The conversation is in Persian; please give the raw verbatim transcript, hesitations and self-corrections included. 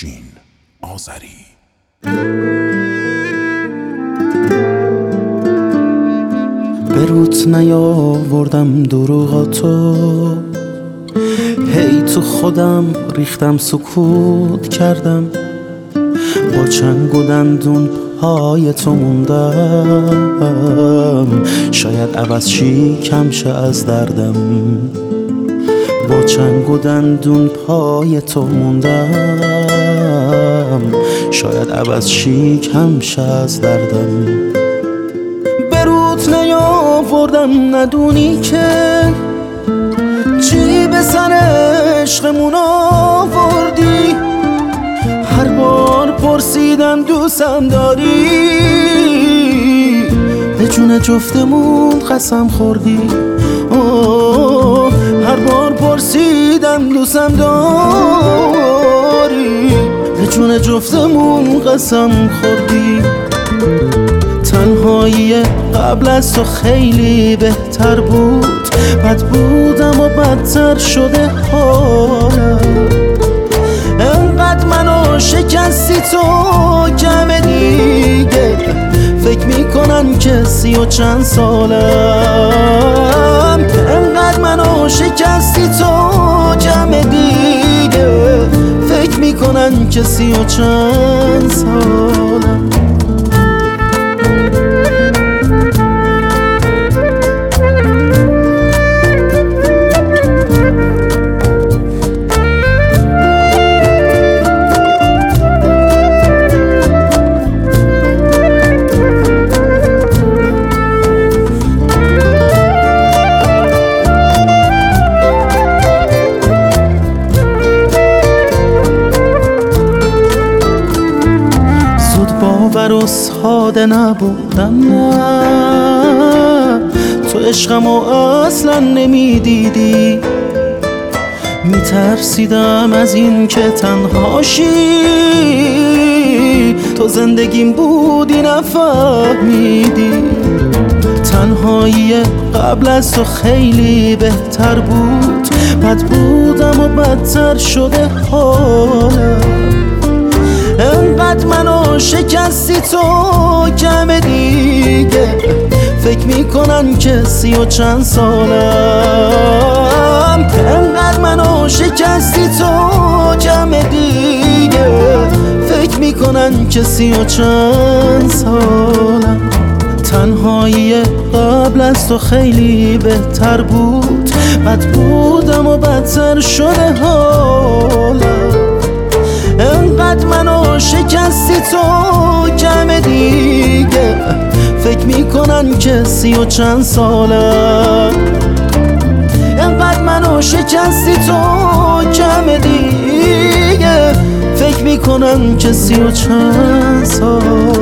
افشین آذری. به روت نیاوردم دروغاتو، هی تو خودم ریختم سکوت کردم، با چنگ و دندون پای تو موندم، شاید عوض شی کم شه از دردم. با چنگ و دندون پای تو موندم، شاید عوض شی کم شه از دردم. به روت نیاوردم ندونی که چی به سر عشقمون آوردی، هر بار پرسیدم دوستم داری، به جون جفتمون قسم خوردی. هر بار پرسیدم دوستم داری، به جون جفتمون قسم خوردی. تنهایی قبل از تو خیلی بهتر بود، بد بودم و بدتر شده حالم. انقدر منو شکستی تو جمع دیگه، فکر میکنن که سی و چند سالم. انقدر منو شکستی تو جمع دیگه، فکر میکنن که سی و چند سالم. باور و ساده نبودم، نه تو عشقمو اصلا نمیدیدی. میترسیدم از این که تنهاشی، تو زندگیم بودی نفهمیدی. تنهایی قبل از تو خیلی بهتر بود، بد بودم و بدتر شده حالم. انقدر منو شکستی تو جمع دیگه، فکر میکنن که سی و چند سالم. انقدر منو شکستی تو جمع دیگه، فکر میکنن که سی و چند سالم. تنهایی قبل از تو خیلی بهتر بود، بد بودم و بدتر شده حالم. انقدر منو شکستی تو جمع دیگه، فکر میکنن که سی و چند سالم. انقدر منو شکستی تو جمع دیگه، فکر میکنن که سی و چند سالم.